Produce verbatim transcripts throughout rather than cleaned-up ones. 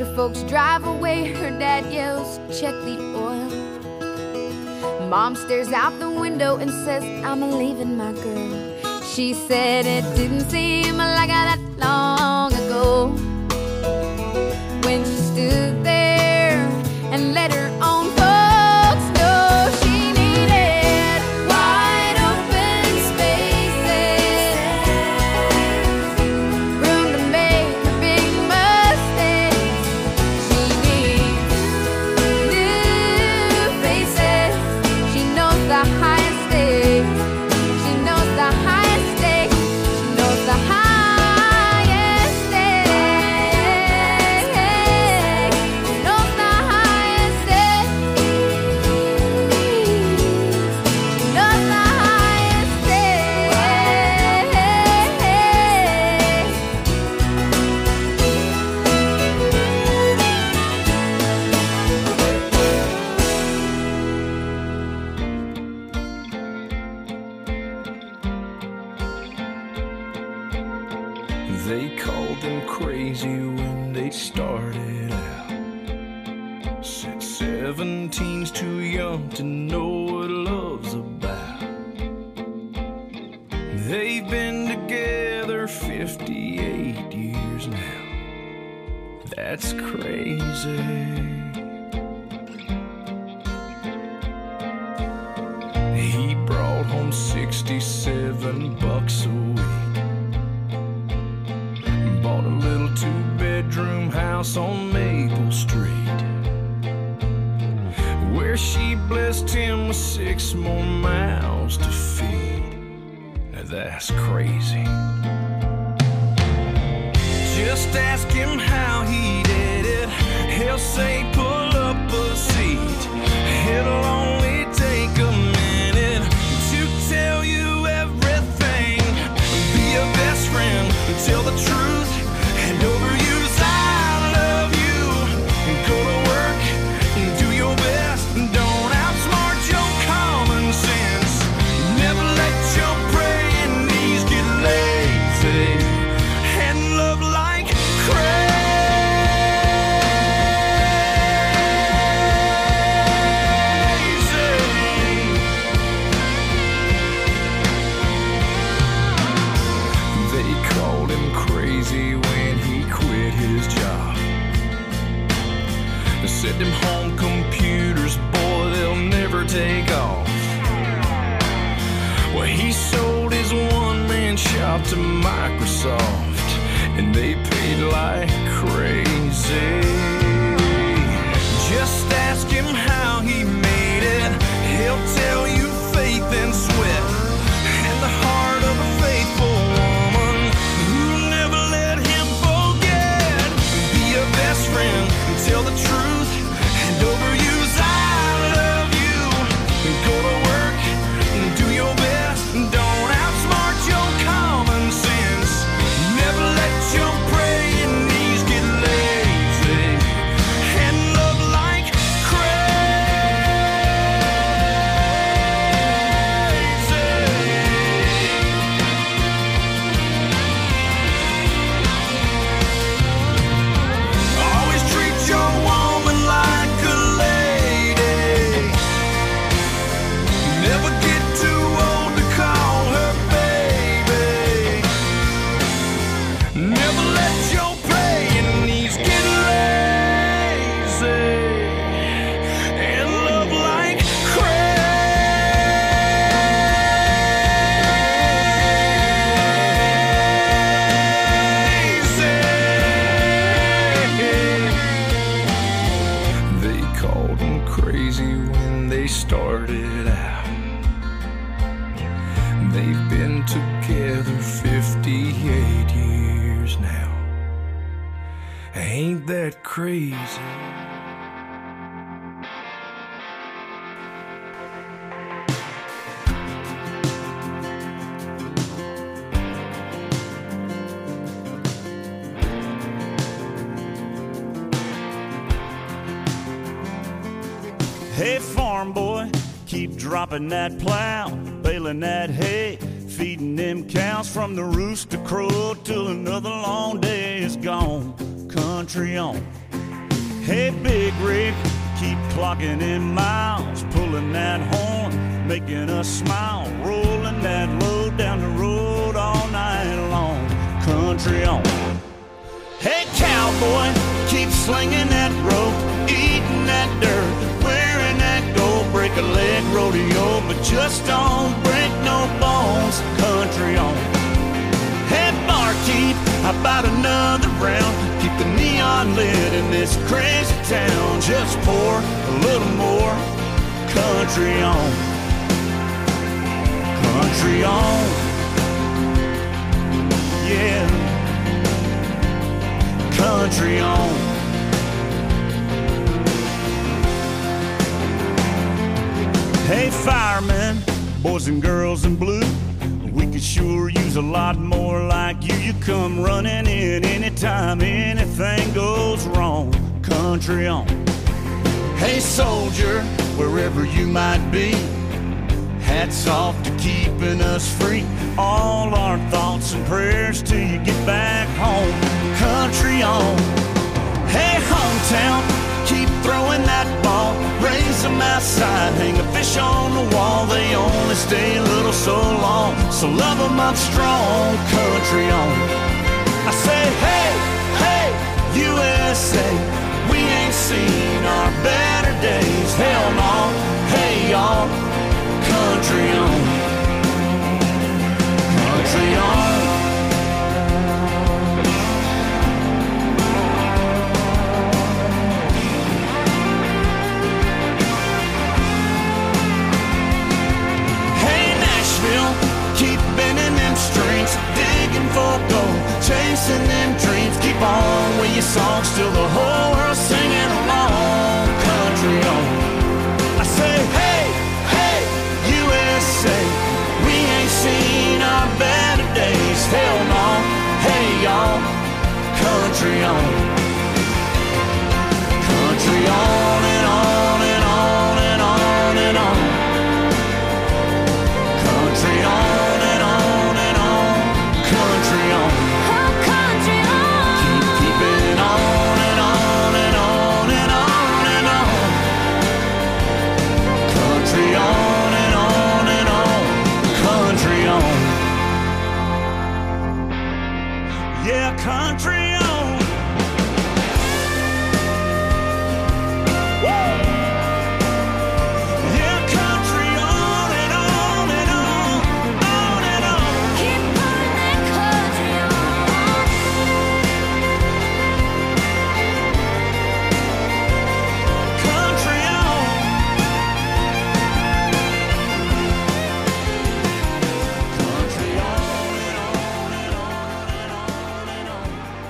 folks drive away, her dad yells, check the oil. Mom stares out the window and says, I'm leaving my girl. She said it didn't seem like that long ago when she stood there and let her own folks know she needed wide open spaces, room to make her big mistakes. She needs new faces. She knows the highest stakes. She knows the highest stakes. She knows the highest They called them crazy when they started out. Said seventeen's too young to know what love's about. They've been together fifty-eight years now. That's crazy. He brought home sixty-seven bucks a week. Bought a little two-bedroom house on Maple Street, where she blessed him with six more mouths to feed. Now that's crazy. Just ask him how he did it. He'll say pull up a seat. It'll only take a minute to tell you everything. Be a best friend, tell the truth. And overuse I love you. Go to work and do your best. Don't outsmart your common sense. Never let your praying knees get lazy. And love like crazy. They called him crazy when he quit his job. They said them home computers, boy, they'll never take off. Well, he sold his one-man shop to Microsoft, and they paid like crazy. Just ask him how he made it. He'll tell you faith and sweat, and the heart of a faithful woman who never let him forget. Be a best friend, tell the truth, and overuse I love you. Go to work and do your best. Don't outsmart your common sense. Never let your praying knees get lazy. And love like always treat your woman like a lady. Never get too old to call her baby. Never let your praying knees get lazy. And love like crazy. They called him crazy when they started out. They've been together fifty-eight years now. Ain't that crazy? Hey, farm boy, keep dropping that plow, baling that hay, feeding them cows from the rooster crow till another long day is gone. Country on. Hey, Big Rick, keep clocking in miles, pulling that horn, making us smile, rolling that load down the road all night long. Country on. Hey, cowboy, keep slinging that rope, eating that dirt, wearing that gold, break a leg rodeo, but just don't break no bones. Country on. Hey, barkeep, how about another round? Keep the neon lit in this crazy town. Just pour a little more. Country on. Country on. Yeah. Country on. Hey, firemen, boys and girls in blue, we could sure use a lot more like you. You come running in anytime anything goes wrong. Country on. Hey, soldier, wherever you might be, hats off to keeping us free. All our thoughts and prayers till you get back home. Country on. Hey, hometown, keep throwing that ball, raise them outside, hang a fish on the wall. They only stay a little so long, so love them up strong. Country on. I say, hey, hey, U S A, we ain't seen our better days. Hell no, hey y'all, country on. Country on. Keep bending them strings, digging for gold, chasing them dreams. Keep on with your songs till the whole world's singing along. Country on. I say, hey, hey, U S A, we ain't seen our better days. Hell no, hey y'all, country on. Country on and on and on and on and on. Country on. Country on. Woo! Yeah, country on and on and on, on and on. Keep putting that country on. Country on. Country on and on and on and on and on.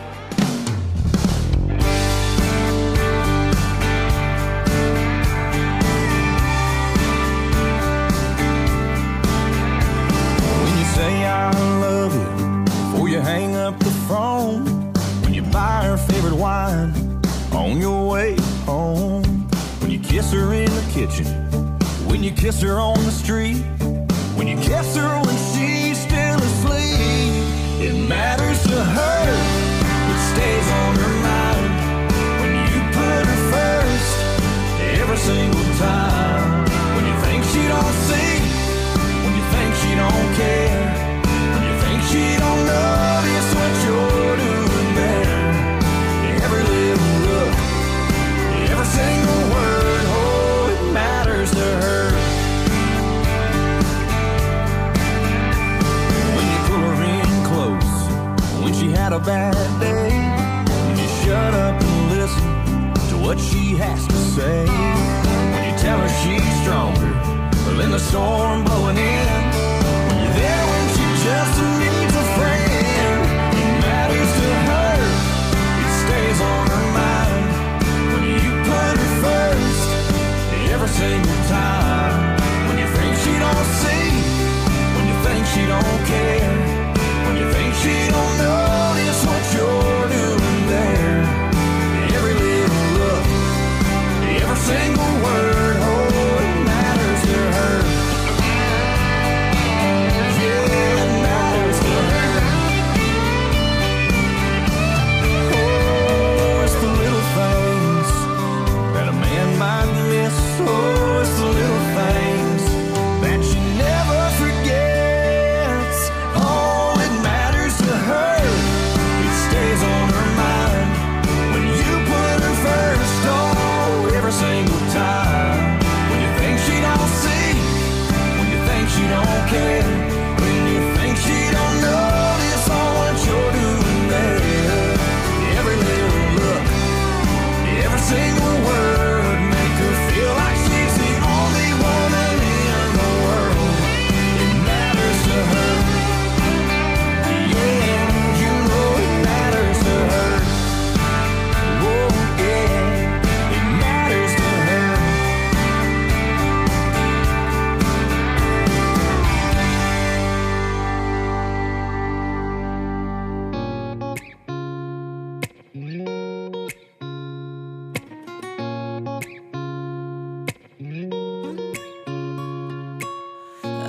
Say I love you before you hang up the phone. When you buy her favorite wine on your way home. When you kiss her in the kitchen. When you kiss her on the street. When you kiss her when she's still asleep. It matters to her. It stays on her mind. When you put her first every single time. When you think she don't see. When you think she don't care. When you think she don't notice what you're doing there. Every little look, every single word, oh, it matters to her. When you pull her in close, when she had a bad day, when you shut up and listen to what she has to say. When you tell her she's stronger than the storm blowing in. When you're there when she just needs a friend. It matters to her. It stays on her mind. When you put her first every single time. When you think she don't see. When you think she don't care. When you think she don't notice what you're doing there. Every little look, every single word, oh, it matters to her.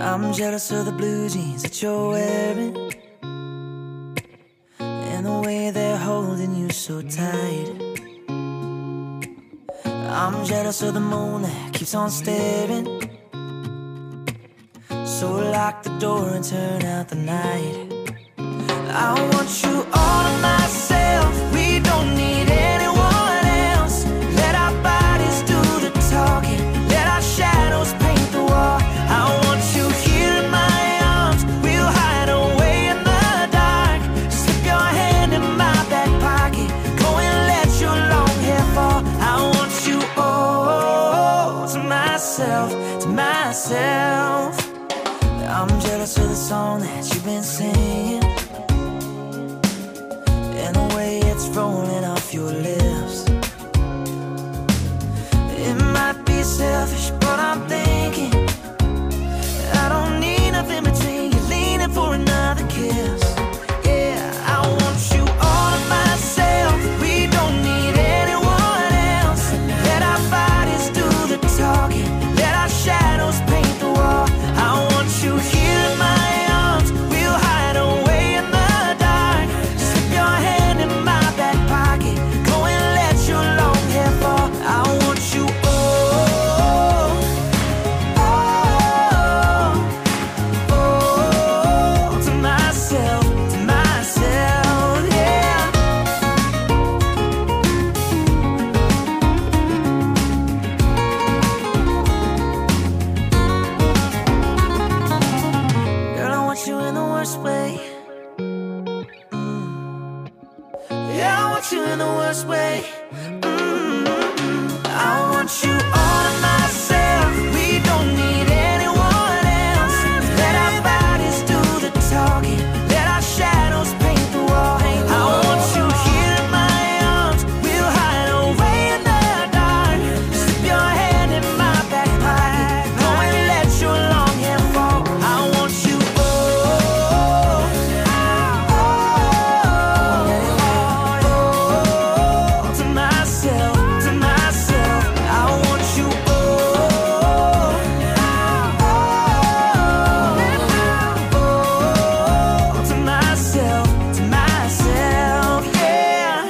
I'm jealous of the blue jeans that you're wearing, and the way they're holding you so tight. I'm jealous of the moon that keeps on staring, so lock the door and turn out the night. I want you all to myself, we don't need anyone else. Let our bodies do the talking, let our shadows paint the wall. I want you here in my arms, we'll hide away in the dark. Slip your hand in my back pocket, go and let your long hair fall. I want you all to myself, to myself. I'm jealous of the song that you've been singing, and the way it's rolling off your lips. It might be selfish, but I'm thinking I don't need nothing between you, leaning for another kiss. Yeah, I want you all to myself, we don't need anyone else. Let our bodies do the talking, let our shadows paint the wall. I want you here in my arms, we'll hide away in the dark. Slip your hand in my back pocket, go and let your long hair fall. I want you all, all, all to myself, to myself, yeah. Girl, I want you in the worst way. Mm. Yeah, I want you in the worst way. Mm. I want you all to myself, we don't need anyone else. Let our bodies do the talking, let our shadows paint the wall. I want you here in my arms, we'll hide away in the dark. Slip your hand in my back pocket, go and let your long hair fall. I want you all, all to myself, to myself. I want you all, all to myself, to myself, yeah.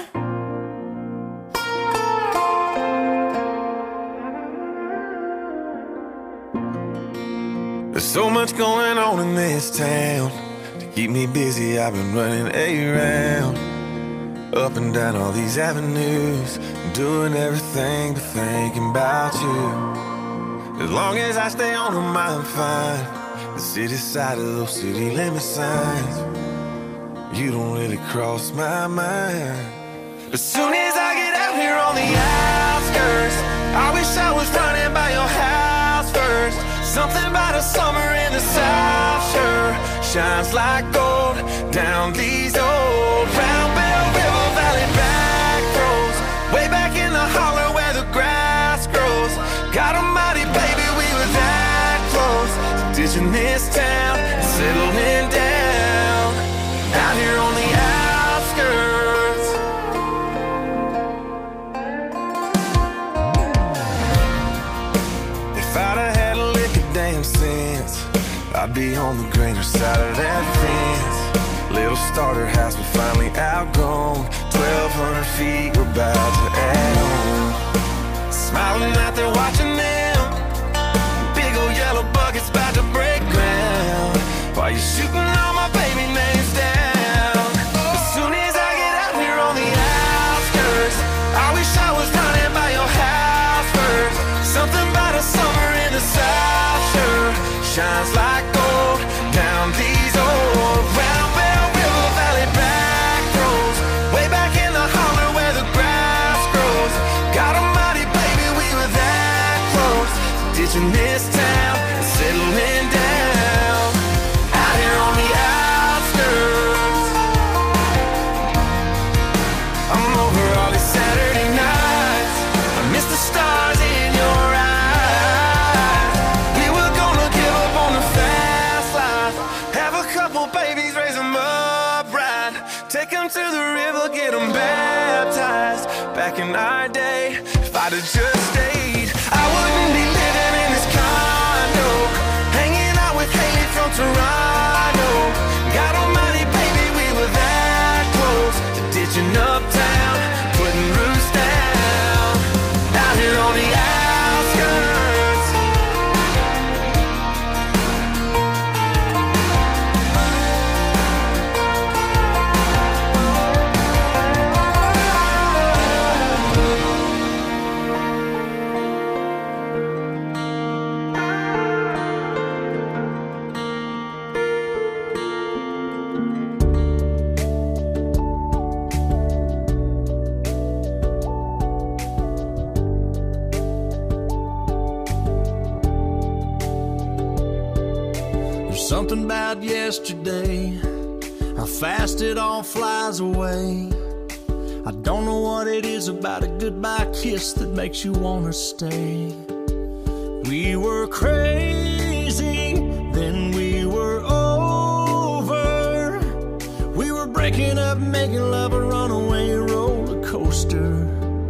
There's so much going on in this town. To keep me busy, I've been running around, up and down all these avenues, doing everything but thinking about you. As long as I stay on them, I'm fine. The city side of those city limit signs, you don't really cross my mind. As soon as I get out here on the outskirts, I wish I was running by your house first. Something about a summer in the South sure shines like gold down these old Round Bell River Valley back roads, way back in the holler where the grass grows. God almighty, baby, we were that close to ditching this town and settling down out here on the outskirts. If I'd have had a lick of damn sense, I'd be on the greener side of that fence. Little starter house we finally outgrown, twelve hundred feet we're about to add on. Smiling out there watching them, big old yellow buckets about to break ground, while you're shooting all my baby names down. As soon as I get out here on the outskirts, I wish I was running by your house first. Something about a summer in the South sure shines like gold down these old Round Bell River Valley back roads, way back in the holler where the grass grows. God almighty, baby, we were that close to ditching this town and settling down out here on the outskirts. I'm over all these Saturday nights, I miss the stars in your eyes. We were gonna give up on the fast life, have a couple babies, raise them up right, take them to the river, get them baptized. Back in our day, if I'd have just stayed, I wouldn't be living in this condo, hanging out with haters Toronto. God almighty, baby, we were that close to ditching uptown, putting roots down out here on the outskirts. Something about yesterday, how fast it all flies away. I don't know what it is about a goodbye kiss that makes you wanna stay. We were crazy, then we were over. We were breaking up, making love a runaway roller coaster.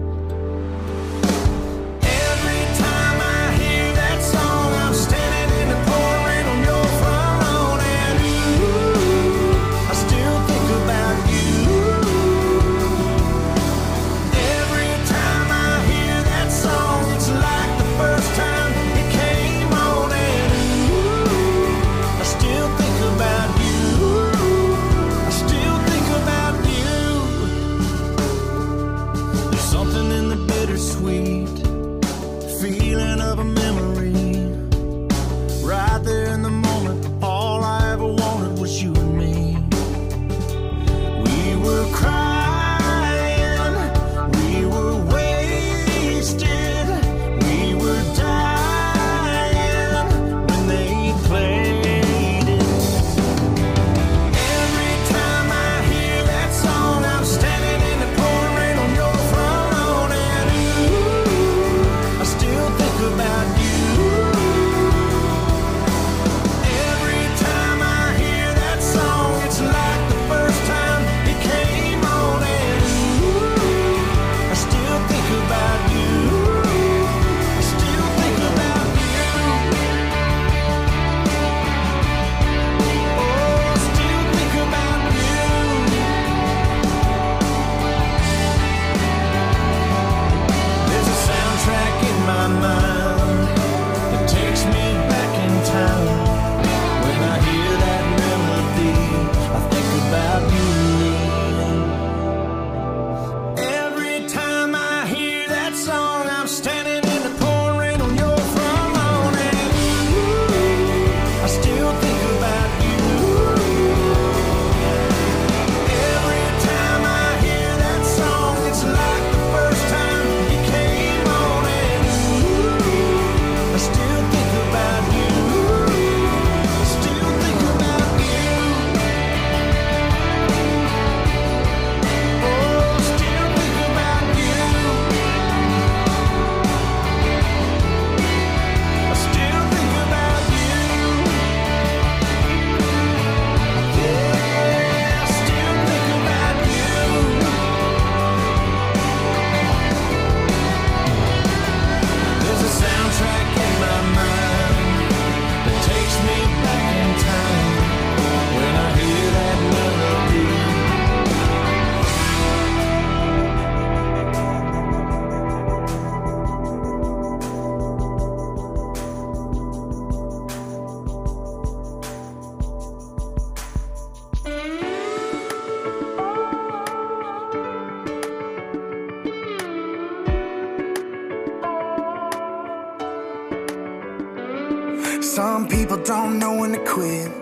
Some people don't know when to quit,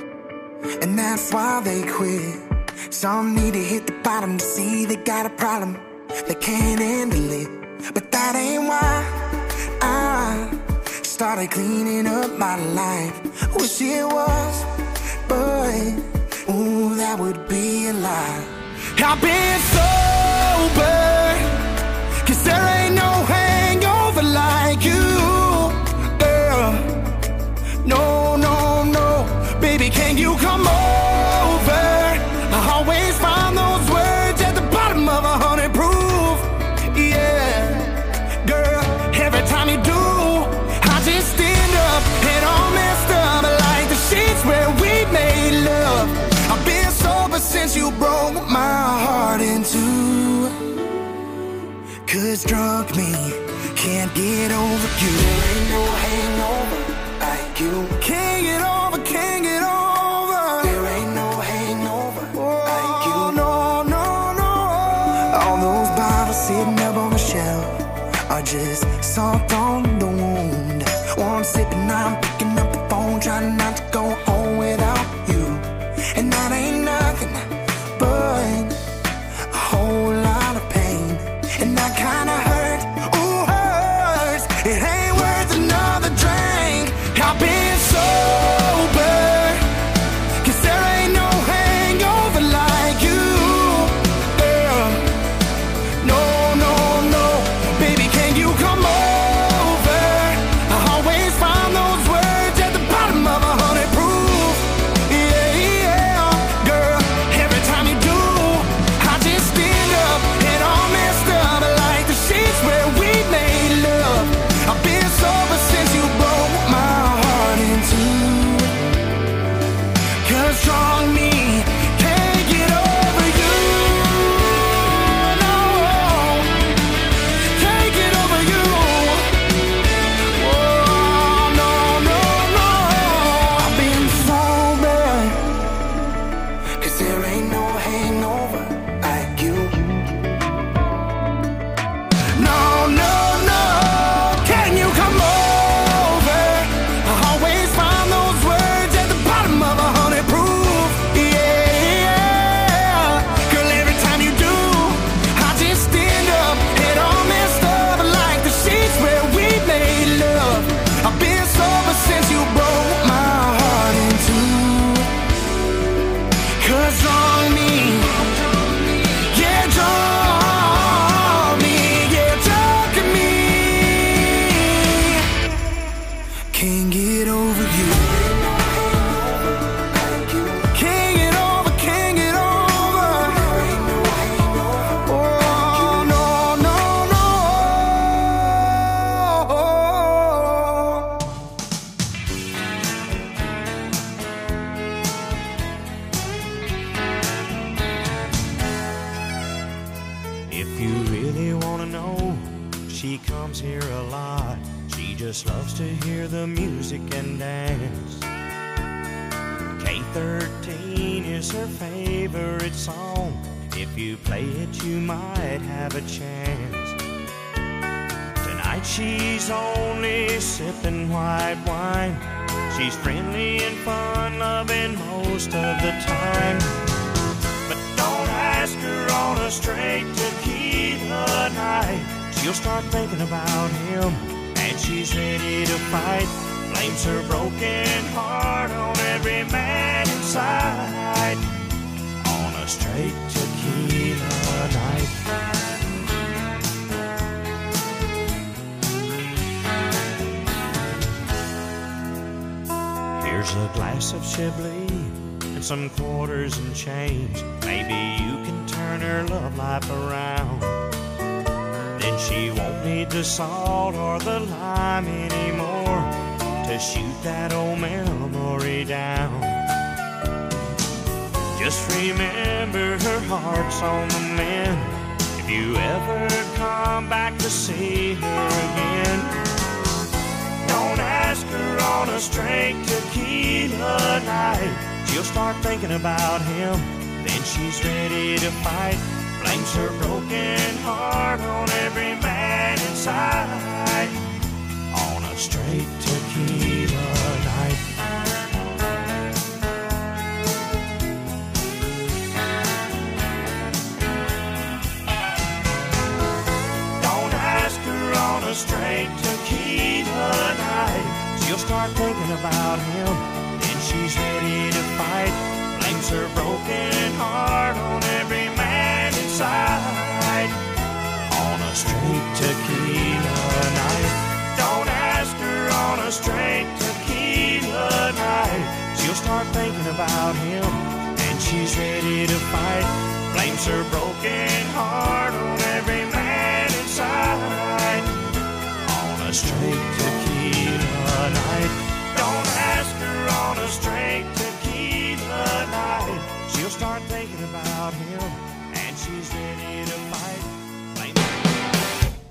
and that's why they quit. Some need to hit the bottom to see they got a problem, they can't handle it. But that ain't why I started cleaning up my life. Wish it was, but ooh, that would be a lie. I've been sober, 'cause there ain't no hangover like you. No, no, no, baby, can you come over? I always find those words at the bottom of a hundred proof. Yeah, girl, every time you do, I just stand up and all messed up like the sheets. has drug me. Can't get over you. There ain't no hangover like you. Can't get over, can't get over. There ain't no hangover like you. No, no, no. All those bottles sitting up on the shelf are just salt on the wound. One sip and I'm picking up the phone, trying not to go home without you. And that ain't nothing but a whole lot of pain. And that kinda hurt, ooh, hurts. It ain't worth another drink. I've been sober, 'cause there ain't no hangover like you, girl. No, no, no, baby, can you come over? I always find those words at the bottom of a hundred proof. Yeah, yeah, girl, every time you do, I just stand up and all messed up like the sheets where we made love. I've been sober since you broke my heart in two. 'Cause strong me can't get over you. No, can't get over you. Oh, no, no, no. I've been sober, 'cause there ain't no hangover like you. No, no, no. Can you come over? I always find those words at the bottom of a hundred proof. Yeah, girl, every time you do, I just stand up and all messed up like the sheets where we made love. I've been sober since you broke my heart in two. 'Cause wrong me, yeah, draw me, yeah, talk to me. Can't get over you. Can't get over, can't get over. Oh, no, no, no. If you really want to know, she comes here a lot. She just loves to hear the music and dance. K thirteen is her favorite song. If you play it, you might have a chance. Tonight she's only sipping white wine. She's friendly and fun-loving most of the time. But don't ask her on a straight tequila night. She'll start thinking about him, and she's ready to fight. Blames her broken heart on every man inside. On a straight tequila night. Here's a glass of Chablis and some quarters and change. Maybe you can turn her love life around. Then she won't need the salt or the lime anymore to shoot that old memory down. Just remember her heart's on the mend if you ever come back to see her again. Don't ask her on a straight tequila night. She'll start thinking about him, then she's ready to fight. Blames her broken heart on every man inside. On a straight tequila night. Don't ask her on a straight tequila night. She'll start thinking about him, then she's ready to fight. Blames her broken heart on every man inside. On a straight tequila night. Don't ask her on a straight tequila night. She'll start thinking about him, and she's ready to fight. Blames her broken heart on every man inside. On a straight tequila night. Don't ask her on a straight tequila night. She'll start thinking about him, and she's ready to fight. Blame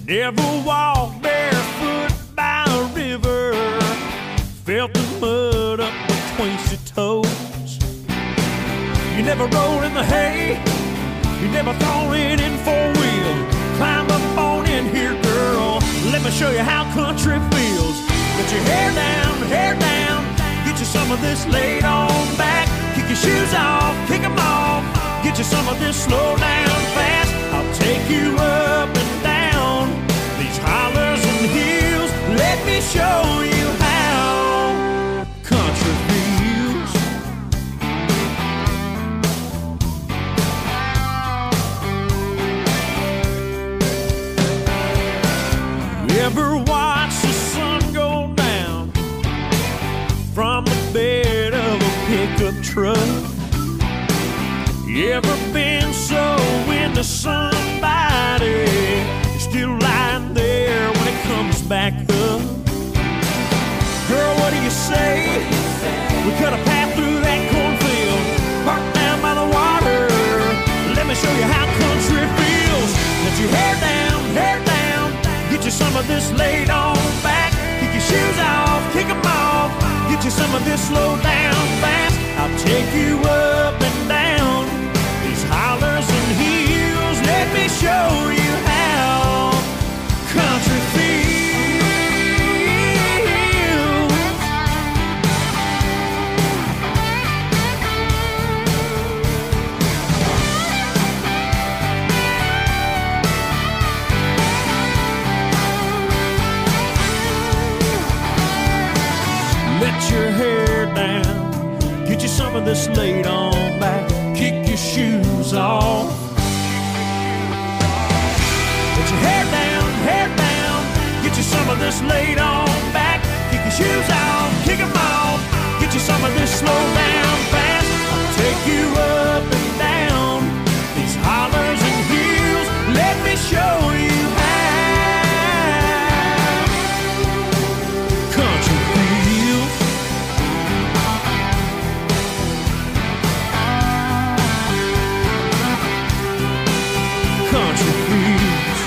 Ever walked barefoot by a river, felt the mud up between your toes. You never rolled in the hay, you never thrown it in four-wheel. Climb up on in here, girl, let me show you how country feels. Get your hair down, hair down, get you some of this laid on back. Kick your shoes off, kick them off, get you some of this slow down fast. I'll take you up and down these hollers and hills. Let me show you how country feels. You ever watch the sun go down from the bed of a pickup truck? You ever been so into somebody you're still lying there when it comes back up? Girl, what do you say? We cut a path through that cornfield, parked down by the water. Let me show you how country feels. Let your hair down, hair down, get you some of this laid on back. Kick your shoes off, kick them off, get you some of this slow down fast. I'll take you up and down these hollers and hills. Let me show you how country feels. Let your hair down, get you some of this laid on back. Kick your shoes off. Let your hair down, hair down, get you some of this laid on back. Kick your shoes off, kick them off, get you some of this slow down fast. I'll take you up and down these hollers and hills. Let me show you how country feels. Country feels.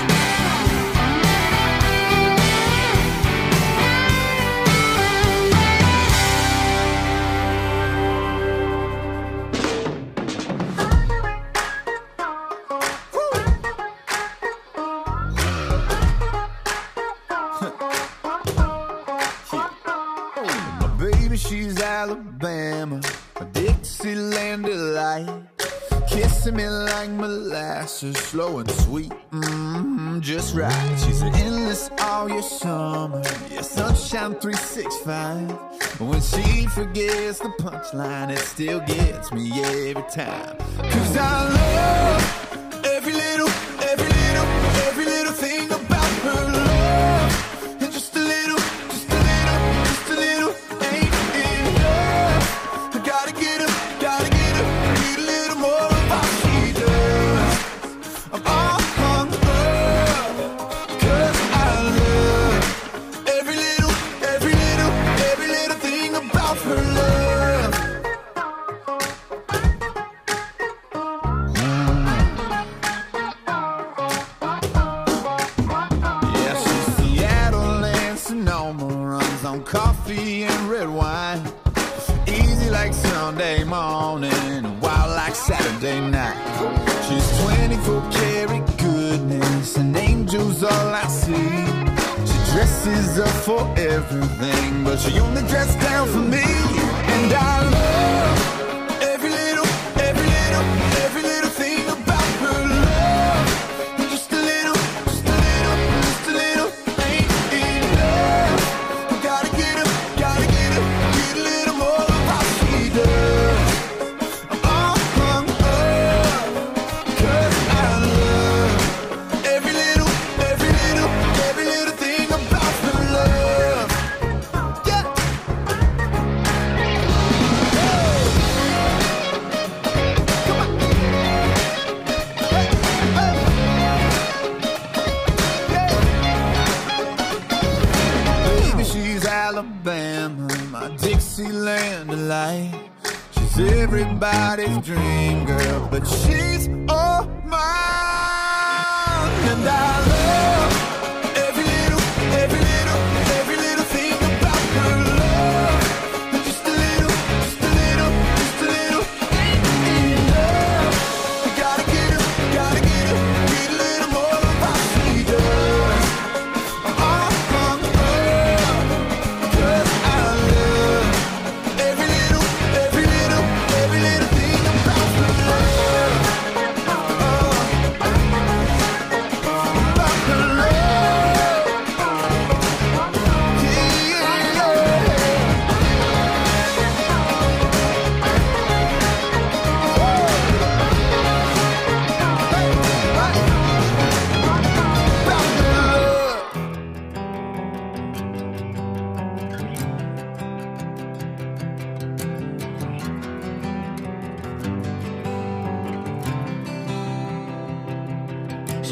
My baby, she's Alabama, a Dixieland delight. Kissing me like molasses, slow and sweet, mm-hmm, just right. She's an endless all year summer, yeah, sunshine three sixty-five. When she forgets the punchline, it still gets me every time. Cause I love every little, every little, every little thing about her love. And just a little, just a little, just a little ain't enough. I gotta get her, gotta get her, need a little more of what she does. I'm all hung up, cause I love every little, every little, every little thing about her love. Yeah, she's Seattle and Sonoma, runs on coffee and red wine. Easy like Sunday morning, wild like Saturday night. She's twenty-four karat goodness, and angels all I see. She dresses up for everything, but she only dresses down for me. And I love every little, every little, every little thing about her love. And just a little, just a little, just a little ain't enough. I gotta get her, gotta get her, get a little more of what she does. I'm all hung up, cause I love every little, every little, every little thing about her love. Yeah. Come on. Hey, hey. Yeah. Baby, she's Alabama, my Dixieland delight. She's everybody's dream girl, but she's all mine. And I love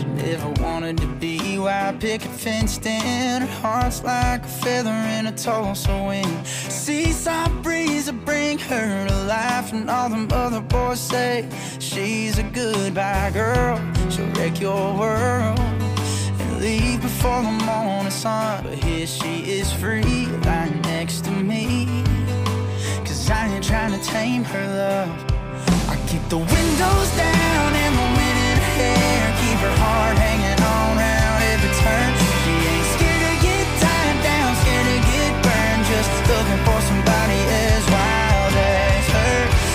she never wanted to be. Wire picket fenced in, her heart's like a feather in a Tulsa wind. Seaside breeze will bring her to life, and all them other boys say she's a goodbye girl. She'll wreck your world and leave before the morning sun. But here she is free, lying next to me, 'cause I ain't trying to tame her love. I keep the windows down and the wind in her hair, keep her heart hanging on round every turn. She ain't scared to get tied down, scared to get burned, just looking for somebody as wild as her.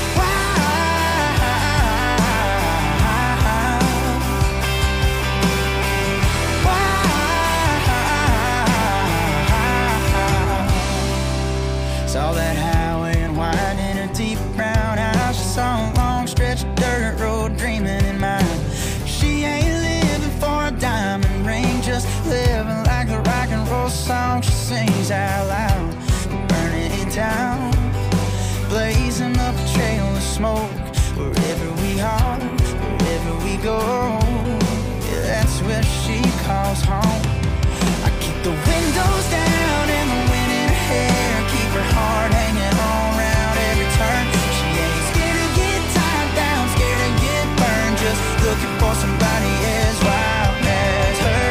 Saw that highway and wind in her deep brown eyes. She saw a long stretch of dirt road dreaming in mind. She ain't living for a diamond ring, just living like the rock and roll song she sings out loud. Burning it down, blazing up a trail of smoke. Wherever we are, wherever we go, yeah, that's where she calls home. I keep the windows down and the wind in her hair, keep her heart hanging on round every turn. She ain't scared to get tied down, scared to get burned, just looking for somebody as wild as her.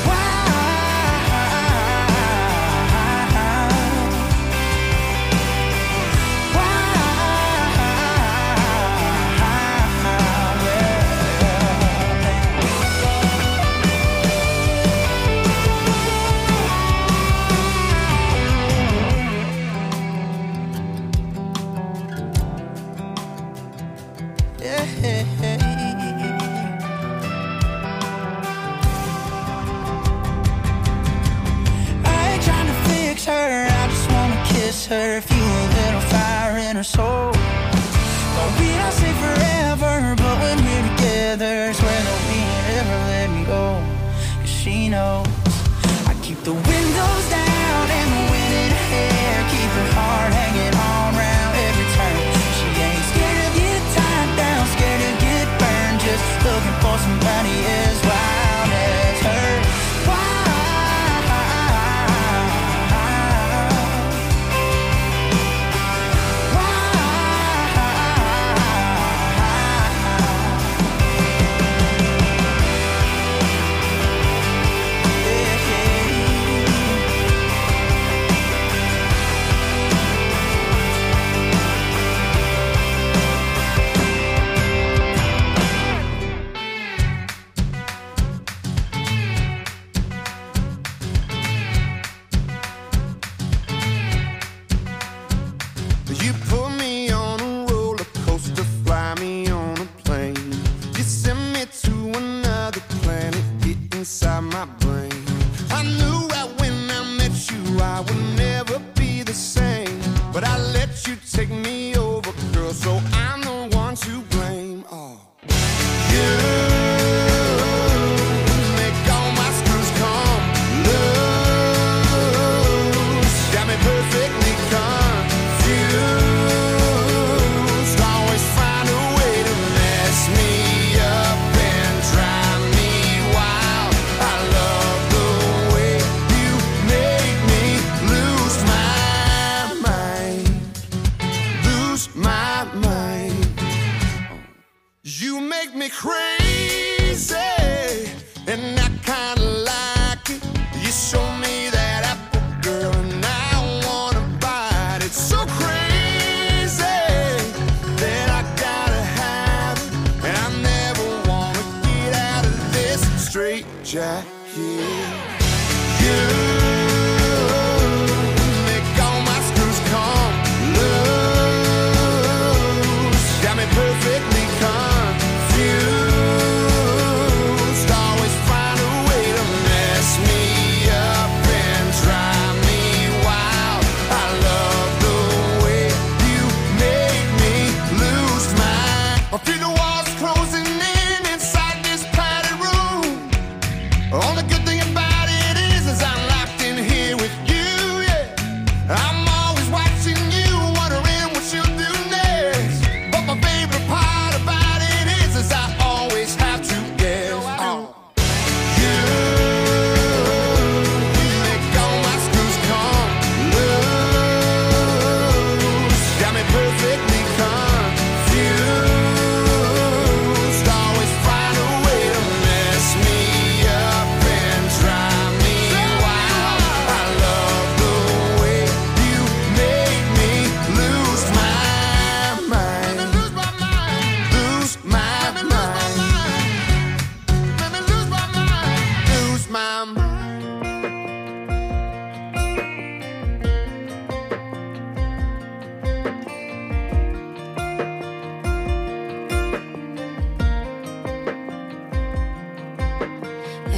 Her, I just wanna kiss her, feel a little fire in her soul. But we don't say forever, but when we're together, swear that we ain't ever let me go. 'Cause she knows I keep the windows down and the wind in her hair, keep her heart hanging on round every turn. She ain't scared to get tied down, scared to get burned, just looking for somebody as wild as her. All the good thing about it is, is I'm locked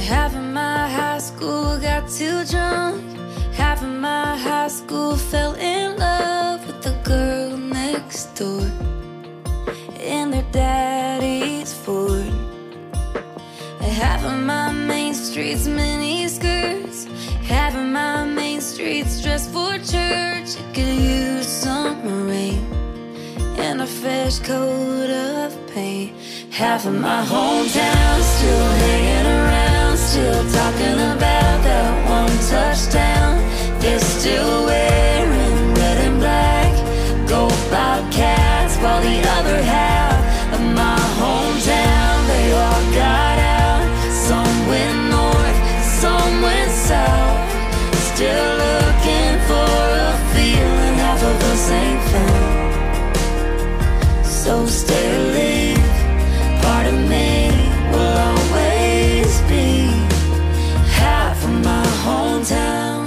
Half of my high school got too drunk. Half of my high school fell in love with the girl next door in their daddy's Ford. Half of my main street's mini skirts. Half of my main street's dressed for church. It could use some rain and a fresh coat of paint. Half of my hometown still hanging around, still talking about that one touchdown. They're still wearing red and black, go Bobcats, while the other half of my hometown, they all got out. Some went north, some went south, still looking for a feeling half of us ain't found. So stay or leave, part of me will always be half of my hometown.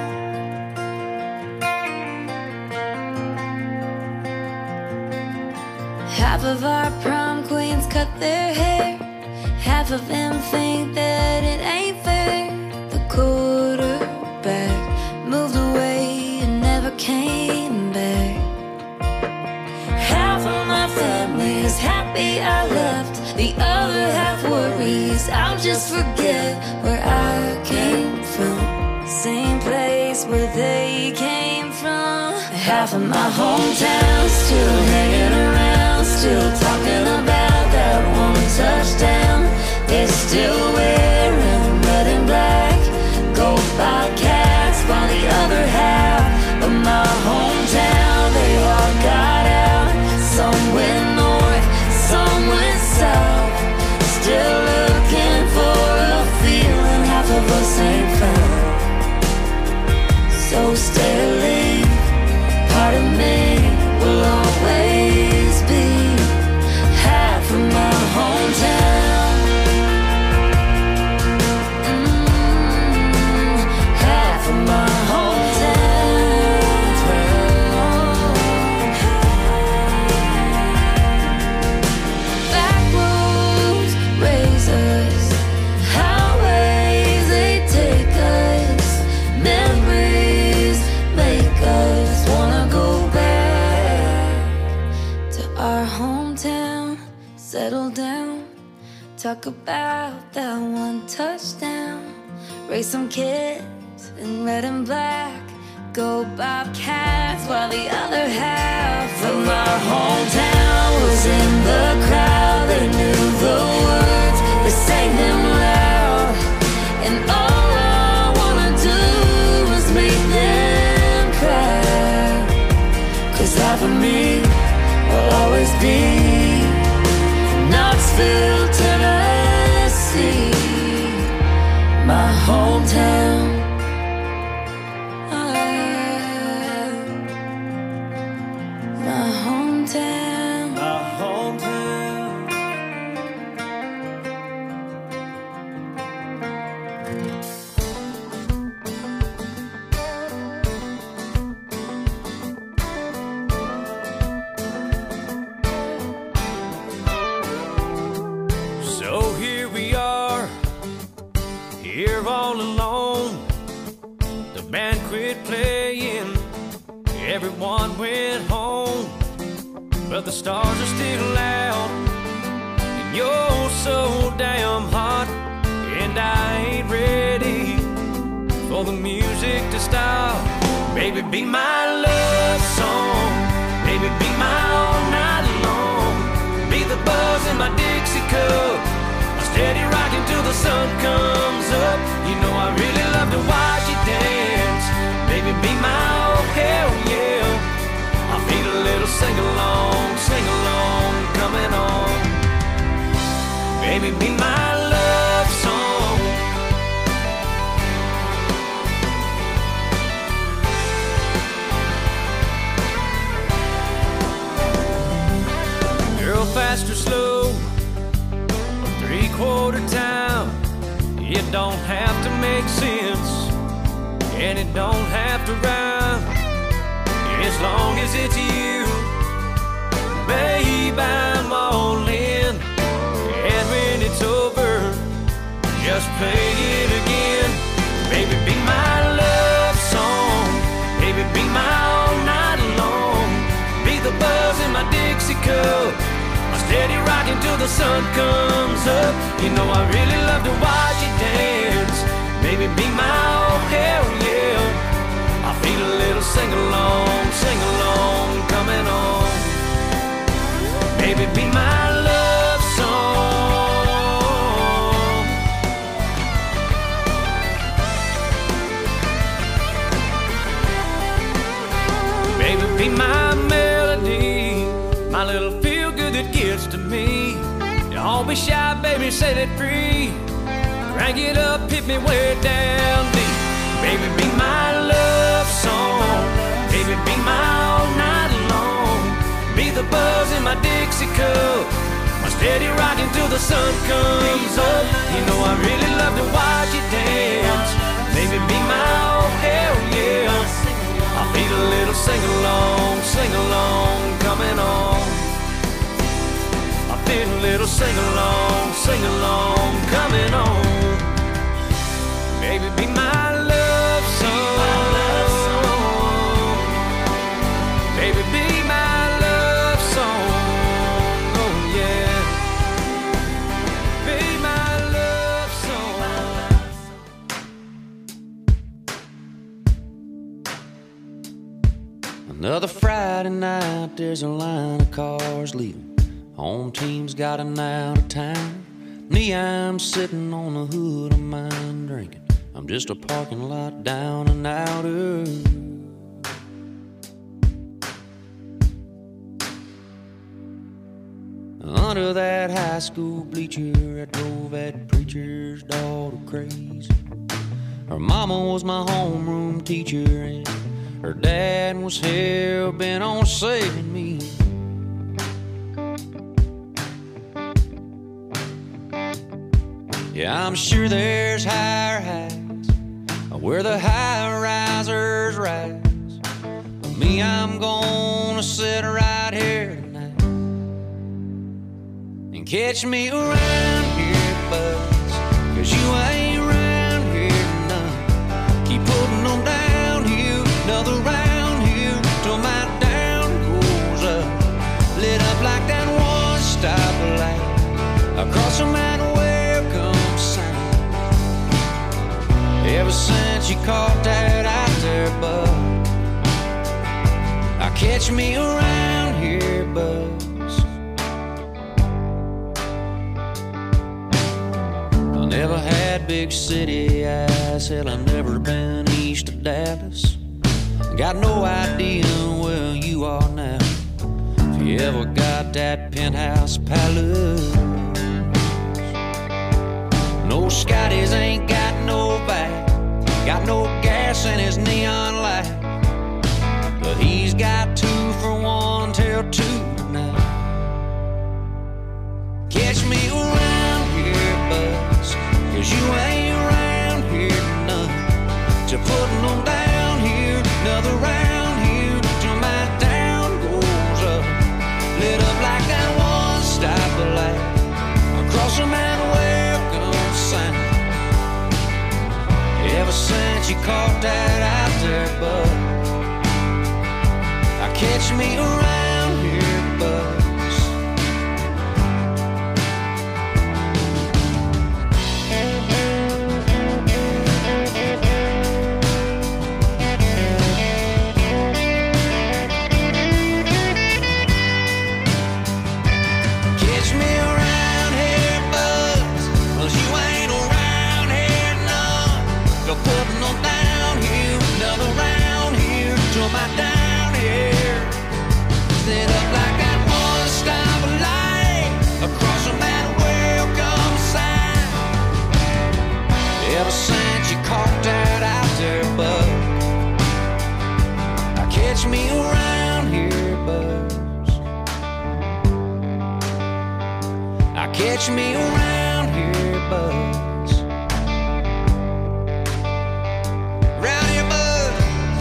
Half of our prom queens cut their hair. Half of them think that it ain't fair. The quarterback moved away and never came back. Half of my family is happy I left. The other half worries I'll just forget where I came from. Same place where they came from. Half of my hometown still hanging around, still talking about that one touchdown. They're still wearing red and black, go Bobcats, while the other half of my hometown, they all got out. Some went north, some went south, still looking for a feeling half of us ain't found. So stay or leave, part of me will always be half of my hometown. Mm, half of my talk about that one touchdown. Raise some kids in red and black, go Bobcats, while the other half of my hometown was in the crowd. They knew the words, they sang them loud, and all I wanna do is make them cry. Cause half of me will always be Knoxville, Tennessee, my hometown. Uh, my hometown. My hometown. So here we are, here all alone. The band quit playing, everyone went home, but the stars are still out, and you're so damn hot, and I ain't ready for the music to stop. Baby, be my love song, baby, be my all night long, be the buzz in my Dixie cup, steady rocking till the sun comes up. You know I really love to watch you dance. Baby, be my oh hell yeah. I feel a little sing-along, sing-along coming on. Baby, be my love song. Girl, fast or slow, three-quarter time, it don't have to make sense, and it don't have to rhyme, as long as it's you. Babe, I'm all in, and when it's over, just play it again. Baby, be my love song. Baby, be my all night long. Be the buzz in my Dixie cup, my steady rocking till the sun comes up. You know I really love to watch you dance. Baby, be my oh hell yeah. I feel a little sing-along, sing-along coming on. Baby, be my love song. Baby, be my melody, my little feel-good that gets to me. Don't be shy, baby, set it free. Crank it up, hit me way down deep. Baby, be my love song. Baby, be my all night long. Be the buzz in my Dixie cup, my steady rocking till the sun comes up. You know I really love to watch you dance. Baby, be my oh hell yeah. I feel a little sing-along, sing-along coming on. I feel a little sing-along, sing-along coming on. Baby, be my love song. Baby, be my love song. Oh yeah. Be my love song. Another Friday night, there's a line of cars leaving. Home team's got an out of town. Me, I'm sitting on the hood of mine drinking. I'm just a parking lot down and outer. Under that high school bleacher, I drove that preacher's daughter crazy. Her mama was my homeroom teacher, and her dad was hell-bent on saving me. Yeah, I'm sure there's higher heights where the high-risers rise. But me, I'm gonna sit right here tonight and catch me around here, buzz, 'cause you ain't around here none. Keep putting them downhill, another round here till my down goes up. Lit up like that one-stop light across the mountain. Ever since you caught that out there, bud, I catch me around here, buzz. I never had big city eyes, hell, I never been east of Dallas. Got no idea where you are now, if you ever got that penthouse palace. No Scotties ain't got no back, got no gas in his neon light, but he's got two for one till two tonight. Catch me around here, buzz, 'cause you ain't around here none. To putting them down here, another round here till my down goes up. Lit up like that one-stop light across the mountain. Welcome sign. Ever since you caught that out there, bud, I catch me around here, buzz. Catch me around here, buzz, 'cause you ain't around here none. Go putting them down here, another round here till my down here. Lit up like that one-stop light across the mountain. Welcome sign. Ever since you caught that out there, bud, I catch me around here, buzz. I catch me around here, buzz. Round here, buzz.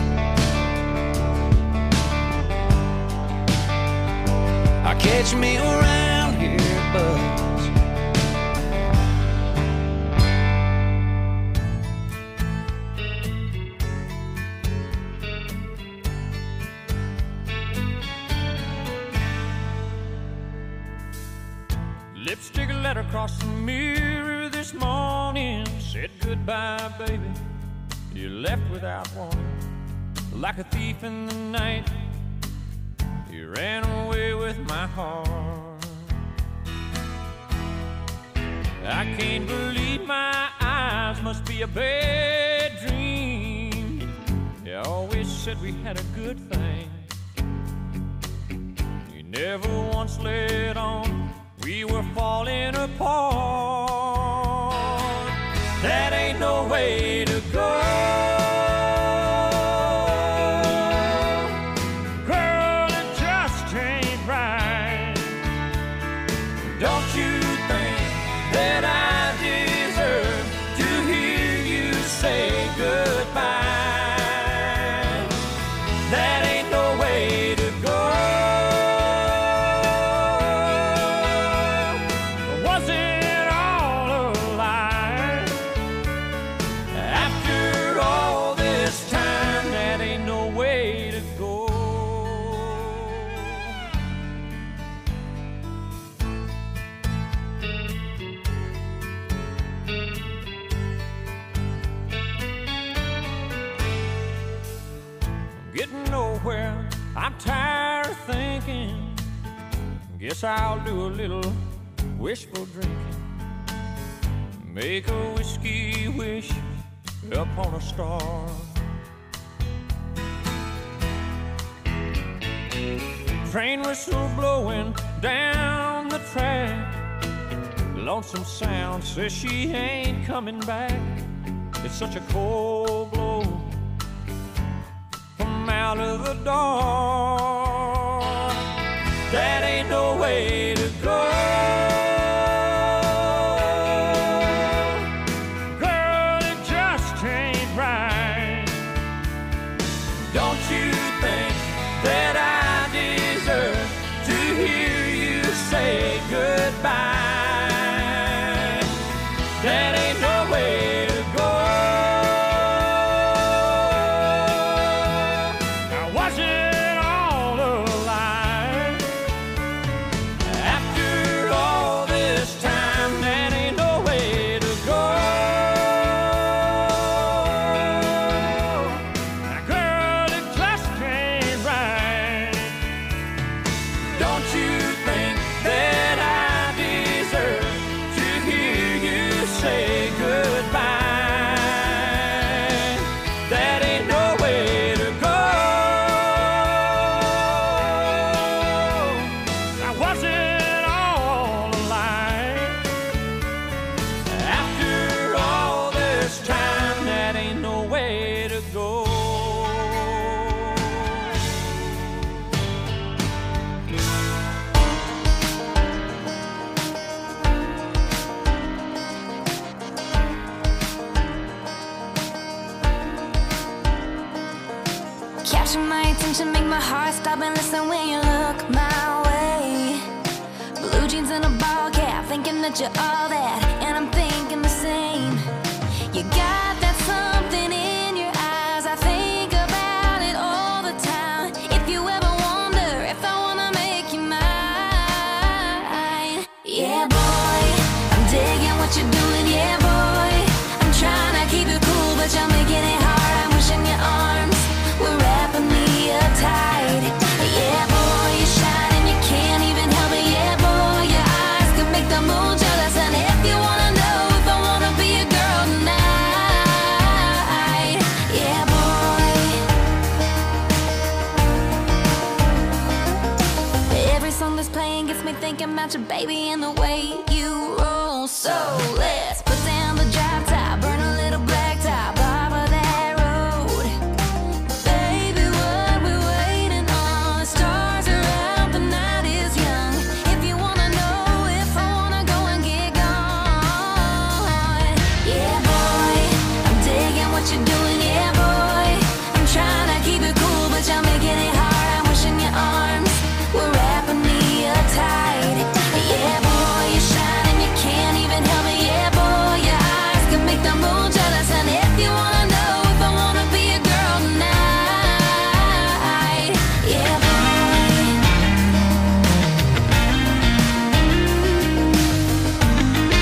I catch me around here, buzz. across the mirror this morning. Said goodbye, baby. You left without warning. Like a thief in the night, you ran away with my heart. I can't believe my eyes, must be a bad dream. You always said we had a good thing. You never once let on we were falling apart. That ain't no way to go. Girl, it just ain't right. Don't you think that I deserve to hear you say goodbye? That ain't no way to go. Was it all a lie? After all this time, that ain't no way to go. Getting nowhere, I'm tired of thinking. Guess I'll do a little wishful drinking. Make a whiskey wish upon a star. Train whistle blowing down the track. Lonesome sound says she ain't coming back. It's such a cold blow from out of the dark. That ain't no way to go. Girl, it just ain't right. Don't you think that I deserve to hear you say goodbye? That ain't no way to go. Now was it all a lie? After all this time, that ain't no way to go. Now girl, it just ain't right. Don't you think that I deserve to hear you say goodbye? That ain't no way to go. Now was it all a lie? After all this time, that ain't no way to go. Capture my attention, make my heart stop and listen when you look my way. Blue jeans and a ball cap, thinking that you're all that, and I'm thinking the same. You got that something in your eyes, I think about it all the time. If you ever wonder if I wanna make you mine, yeah boy, I'm digging what you're doing, yeah boy. I'm trying to keep it cool, but you're making it hard. I'm wishing your arms were wrapping me up tight. Yeah boy, you're shining, you can't even help it. Yeah boy, your eyes can make the moon jealous. And if you wanna know if I wanna be a girl tonight, yeah boy. Every song that's playing gets me thinking about your baby and the way you roll. So let's put down the drop top, burn a little black top off of that road. Baby, what we waiting on? The stars are out, the night is young. If you wanna know if I wanna go and get gone, yeah boy, I'm digging what you're doing, yeah boy. I'm trying to keep it cool, but you're making it hard. I'm wishing your arms were wrapping me up tight. Yeah boy, you're shining, you can't even help it. Yeah boy, your eyes can make the moon jealous. And if you wanna know if I wanna be a girl tonight, yeah boy.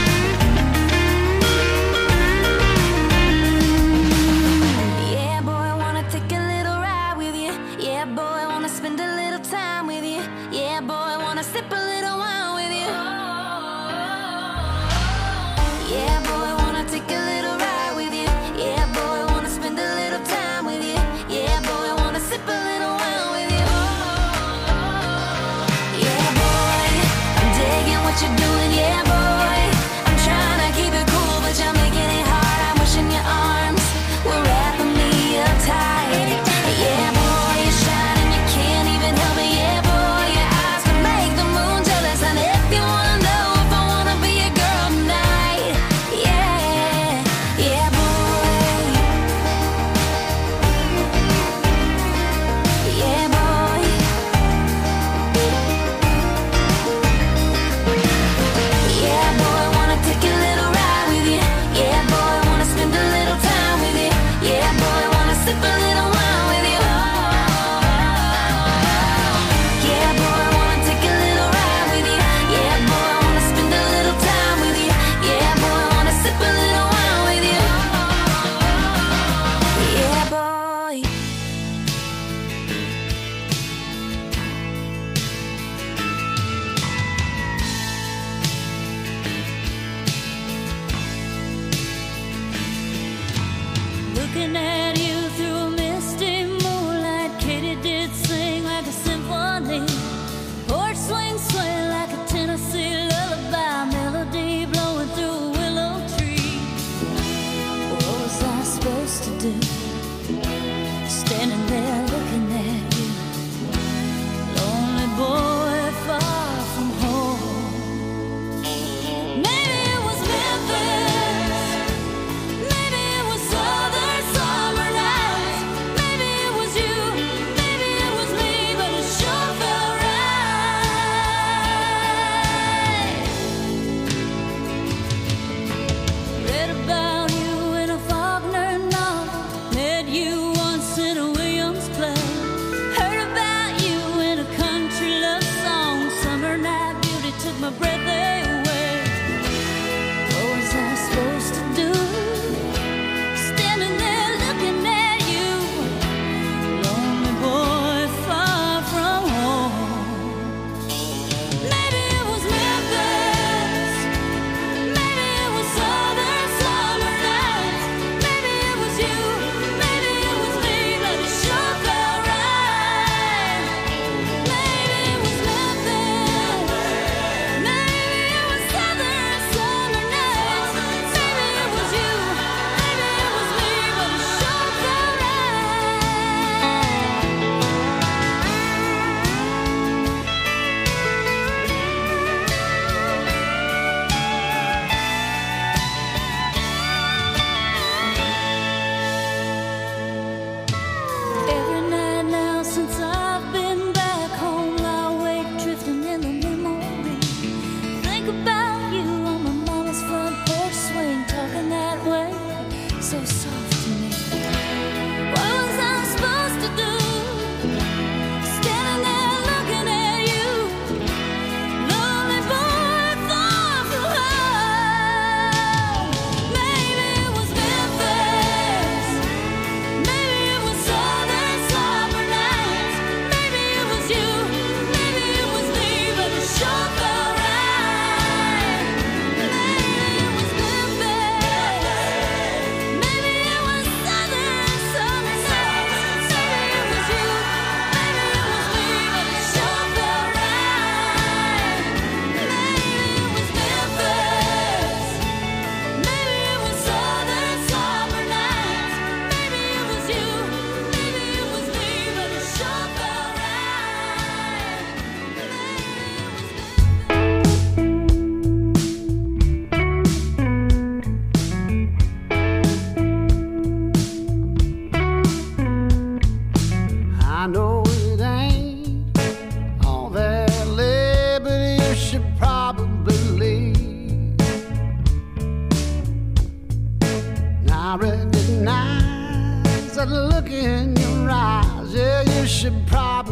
I recognize that look in your eyes. Yeah, you should probably